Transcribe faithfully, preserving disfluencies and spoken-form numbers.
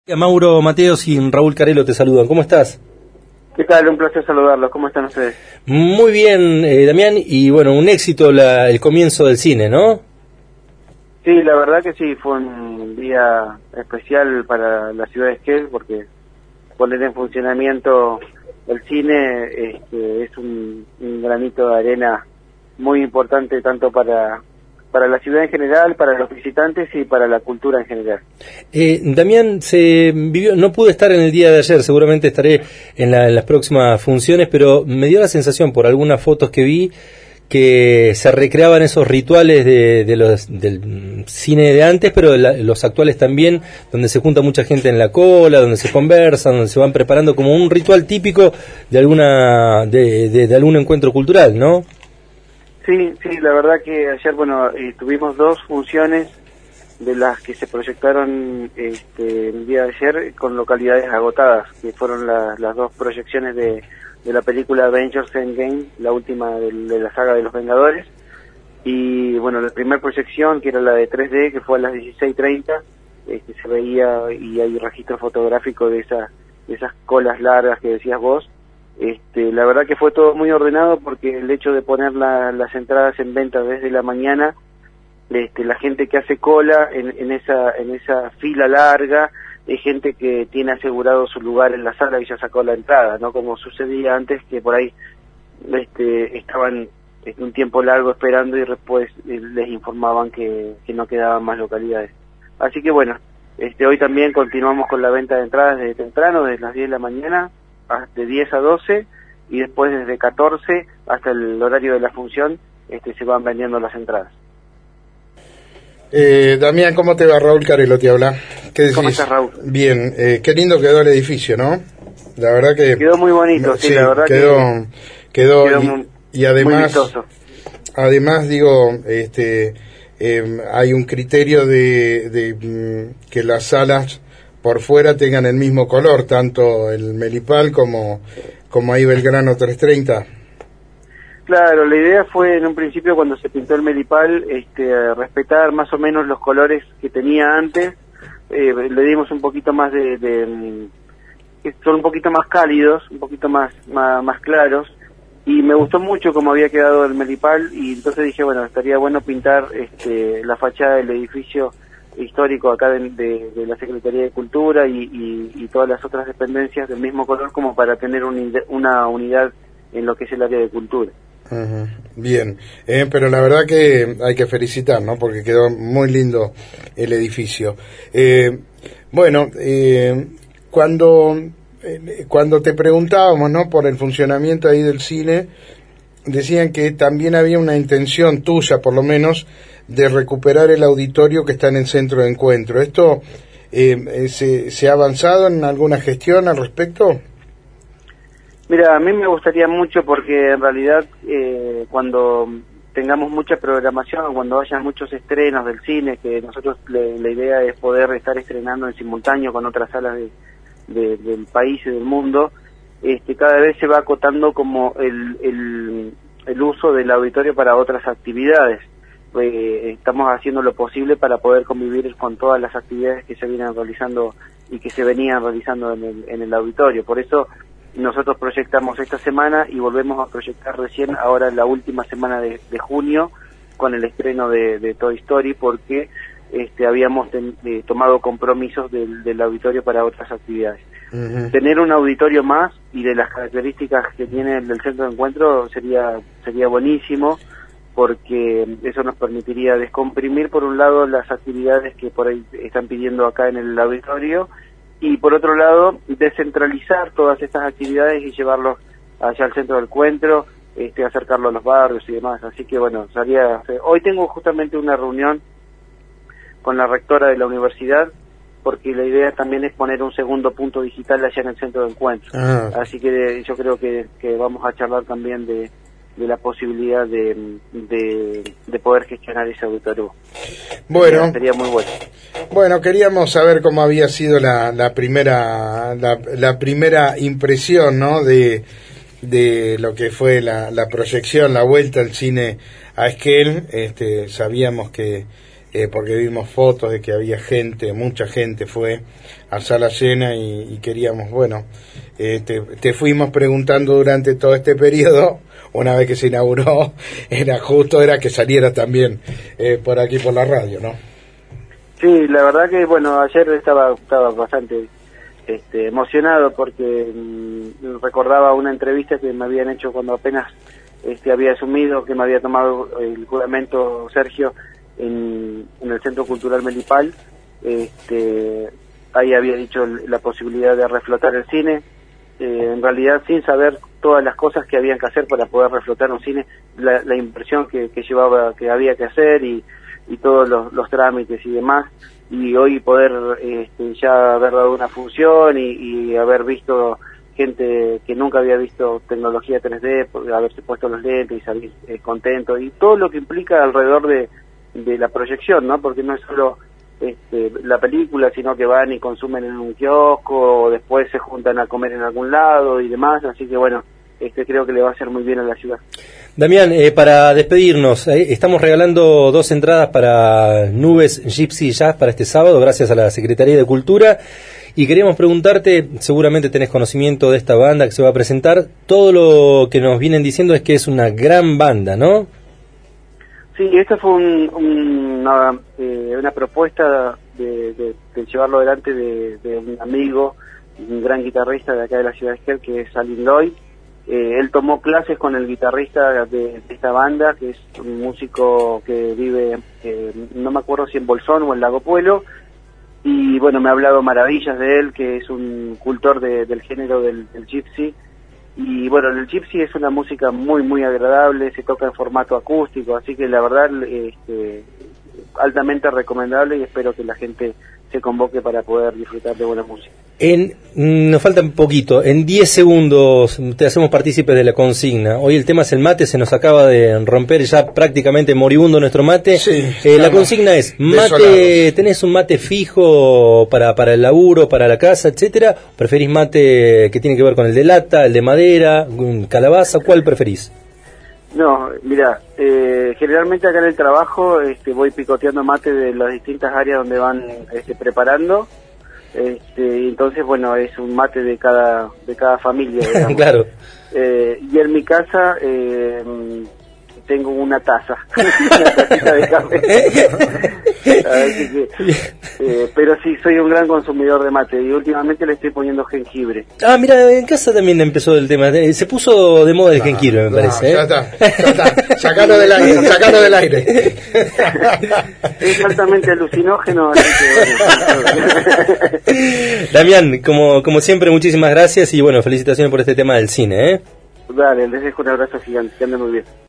Mauro Mateos y Raúl Carelo te saludan. ¿Cómo estás? ¿Qué tal? Un placer saludarlos. ¿Cómo están ustedes? Muy bien, eh, Damián, y bueno, un éxito la, el comienzo del cine, ¿no? Sí, la verdad que sí, fue un día especial para la ciudad de Esquel, porque poner en funcionamiento el cine este, es un, un granito de arena muy importante tanto para... para la ciudad en general, para los visitantes y para la cultura en general. Eh, Damián, se vivió, no pude estar en el día de ayer, seguramente estaré en, la, en las próximas funciones, pero me dio la sensación por algunas fotos que vi que se recreaban esos rituales de, de los, del cine de antes, pero de la, los actuales también, donde se junta mucha gente en la cola, donde se conversa, donde se van preparando como un ritual típico de alguna de, de, de algún encuentro cultural, ¿no? Sí, sí, la verdad que ayer, bueno, eh, tuvimos dos funciones de las que se proyectaron este, el día de ayer con localidades agotadas, que fueron la, las dos proyecciones de, de la película Avengers Endgame, la última de, de la saga de los Vengadores, y bueno, la primera proyección, que era la de tres D, que fue a las dieciséis treinta, este, se veía y hay registro fotográfico de, esa, de esas colas largas que decías vos. Este, la verdad que fue todo muy ordenado porque el hecho de poner la, las entradas en venta desde la mañana, este, la gente que hace cola en, en esa en esa fila larga es gente que tiene asegurado su lugar en la sala y ya sacó la entrada, no como sucedía antes que por ahí este, estaban este, un tiempo largo esperando y después les informaban que, que no quedaban más localidades. Así que bueno, este, hoy también continuamos con la venta de entradas desde temprano, desde las diez de la mañana, de diez a doce, y después desde catorce hasta el horario de la función este, se van vendiendo las entradas. Eh, Damián, ¿cómo te va? Raúl Carelo te habla. ¿Qué decís? ¿Cómo estás, Raúl? Bien, eh, qué lindo quedó el edificio, ¿no? La verdad que... Quedó muy bonito, sí, sí la verdad quedó, que... Quedó, quedó y, muy, y además... muy vistoso. Además, digo, este, eh, hay un criterio de, de mm, que las salas por fuera tengan el mismo color, tanto el Melipal como, como ahí Belgrano trescientos treinta. Claro, la idea fue en un principio cuando se pintó el Melipal este, respetar más o menos los colores que tenía antes, eh, le dimos un poquito más de, de que son un poquito más cálidos, un poquito más, más, más claros, y me gustó mucho cómo había quedado el Melipal, y entonces dije, bueno, estaría bueno pintar este, la fachada del edificio histórico acá de, de, de la Secretaría de Cultura y, y, y todas las otras dependencias del mismo color como para tener un, una unidad en lo que es el área de cultura. Uh-huh. Bien, eh, pero la verdad que hay que felicitar, ¿no? Porque quedó muy lindo el edificio. Eh, bueno, eh, cuando eh, cuando te preguntábamos, ¿no? Por el funcionamiento ahí del cine, decían que también había una intención tuya, por lo menos, de recuperar el auditorio que está en el centro de encuentro. ¿Esto eh, se, se ha avanzado en alguna gestión al respecto? Mira, a mí me gustaría mucho porque en realidad eh, cuando tengamos mucha programación, cuando haya muchos estrenos del cine, que nosotros le, la idea es poder estar estrenando en simultáneo con otras salas de, de, del país y del mundo, este, cada vez se va acotando como el, el, el uso del auditorio para otras actividades. Eh, estamos haciendo lo posible para poder convivir con todas las actividades que se vienen realizando y que se venían realizando en el, en el auditorio. Por eso nosotros proyectamos esta semana y volvemos a proyectar recién ahora la última semana de, de junio con el estreno de, de Toy Story, porque este, habíamos ten, eh, tomado compromisos del, del auditorio para otras actividades. Uh-huh. Tener un auditorio más y de las características que tiene el del centro de encuentro sería sería buenísimo, porque eso nos permitiría descomprimir por un lado las actividades que por ahí están pidiendo acá en el auditorio y por otro lado descentralizar todas estas actividades y llevarlos allá al centro del encuentro, este, acercarlo a los barrios y demás. Así que bueno, salía, hoy tengo justamente una reunión con la rectora de la universidad, porque la idea también es poner un segundo punto digital allá en el centro de encuentro. Ah. Así que yo creo que, que vamos a charlar también de, de la posibilidad de, de, de poder gestionar ese auditorio. Bueno, sería, sería muy bueno. Bueno, queríamos saber cómo había sido la, la primera la, la primera impresión, ¿no? De, de lo que fue la, la proyección, la vuelta al cine a Esquel. Este, sabíamos que eh, porque vimos fotos de que había gente, mucha gente fue a sala llena y, y queríamos, bueno, eh, te, te fuimos preguntando durante todo este periodo, una vez que se inauguró, era justo, era que saliera también eh, por aquí por la radio, ¿no? Sí, la verdad que, bueno, ayer estaba, estaba bastante este, emocionado porque mmm, recordaba una entrevista que me habían hecho cuando apenas este, había asumido, que me había tomado el juramento Sergio en, en el Centro Cultural Melipal. Este, ahí había dicho la posibilidad de reflotar el cine, eh, en realidad sin saber todas las cosas que habían que hacer para poder reflotar un cine, la, la inversión que, que llevaba, que había que hacer y, y todos los, los trámites y demás, y hoy poder este, ya haber dado una función y, y haber visto gente que nunca había visto tecnología tres D, haberse puesto los lentes y salir eh, contento, y todo lo que implica alrededor de, de la proyección, ¿no? Porque no es solo este, la película, sino que van y consumen en un kiosco, o después se juntan a comer en algún lado y demás, así que bueno, este creo que le va a hacer muy bien a la ciudad. Damián, eh, para despedirnos, eh, estamos regalando dos entradas para Nubes Gypsy Jazz para este sábado, gracias a la Secretaría de Cultura, y queríamos preguntarte, seguramente tenés conocimiento de esta banda que se va a presentar, todo lo que nos vienen diciendo es que es una gran banda, ¿no? Sí, esta fue un, un, una, eh, una propuesta de, de, de llevarlo adelante de, de un amigo, un gran guitarrista de acá de la ciudad de Esquel, que es Alin Lloyd. Eh, él tomó clases con el guitarrista de, de esta banda, que es un músico que vive, eh, no me acuerdo si en Bolsón o en Lago Puelo, y bueno, me ha hablado maravillas de él, que es un cultor de, del género del, del gypsy, y bueno, el gypsy es una música muy muy agradable, se toca en formato acústico, así que la verdad este, altamente recomendable, y espero que la gente se convoque para poder disfrutar de buena música. En, nos falta un poquito, en diez segundos te hacemos partícipes de la consigna. Hoy el tema es el mate, se nos acaba de romper ya prácticamente moribundo nuestro mate. Sí, eh, la consigna es, mate, ¿tenés un mate fijo para, para el laburo, para la casa, etcétera? ¿Preferís mate que tiene que ver con el de lata, el de madera, calabaza? ¿Cuál preferís? No, mira, eh, generalmente acá en el trabajo este, voy picoteando mate de las distintas áreas donde van este, preparando, este, entonces bueno, es un mate de cada de cada familia, digamos. Claro. Eh, y en mi casa eh, tengo una taza, una tacita de café. Así que, eh, pero sí, soy un gran consumidor de mate y últimamente le estoy poniendo jengibre. Ah, mira, en casa también empezó el tema. Se puso de moda el no, jengibre, me no, parece. Ya ¿eh? está, ya está. Sacalo del aire, sacalo del aire. Es altamente alucinógeno. Así que, bueno. Damián, como, como siempre, muchísimas gracias y bueno, felicitaciones por este tema del cine, ¿eh? Dale, les dejo un abrazo gigante, que anden muy bien.